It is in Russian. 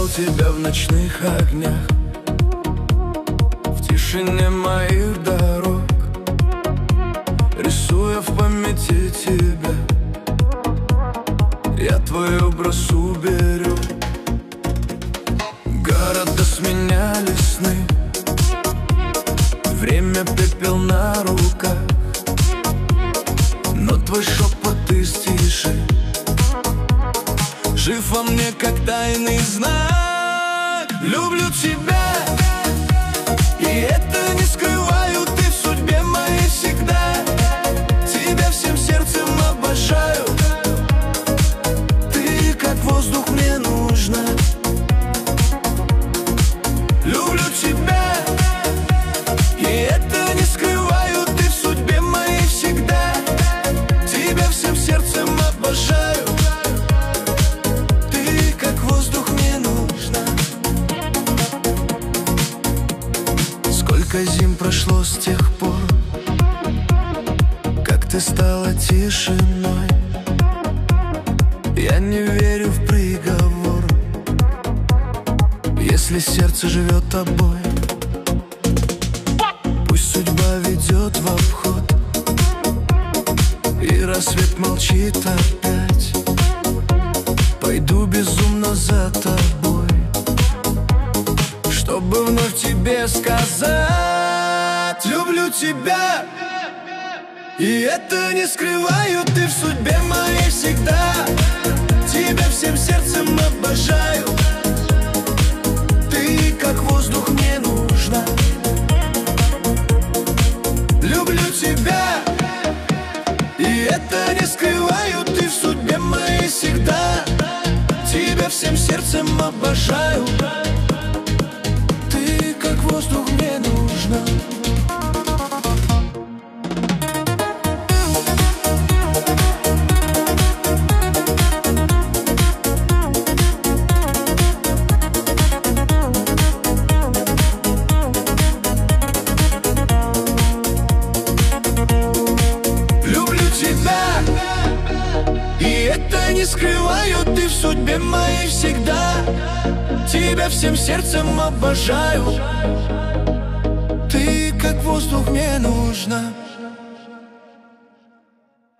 искал тебя в ночных огнях, в тишине моих дорог, рисуя в памяти тебя. Я твой образ уберу. Города сменяли сны, время пепел на руках, но твой шепот из тиши жив во мне, как тайный знак. Люблю тебя, и это не скрываю, ты в судьбе моей всегда. Тебя всем сердцем обожаю, ты как воздух мне нужна. Люблю тебя, и это не скрываю, ты в судьбе моей всегда. Тебя всем сердцем обожаю, ты как воздух мне нужна. Сколько зим прошло с тех пор, как ты стала тишиной. Я не верю в приговор, если сердце живет тобой. Пусть судьба ведет в обход, и рассвет молчит опять. Пойду безумно за тобой, чтобы вновь тебе сказать: люблю тебя, и это не скрываю, ты в судьбе моей всегда. Тебя всем сердцем обожаю, ты как воздух мне нужна. Люблю тебя, и это не скрываю, ты в судьбе моей всегда. Тебя всем сердцем обожаю, ты как воздух мне нужна. Не скрываю, ты в судьбе моей всегда. Тебя всем сердцем обожаю, ты как воздух мне нужна.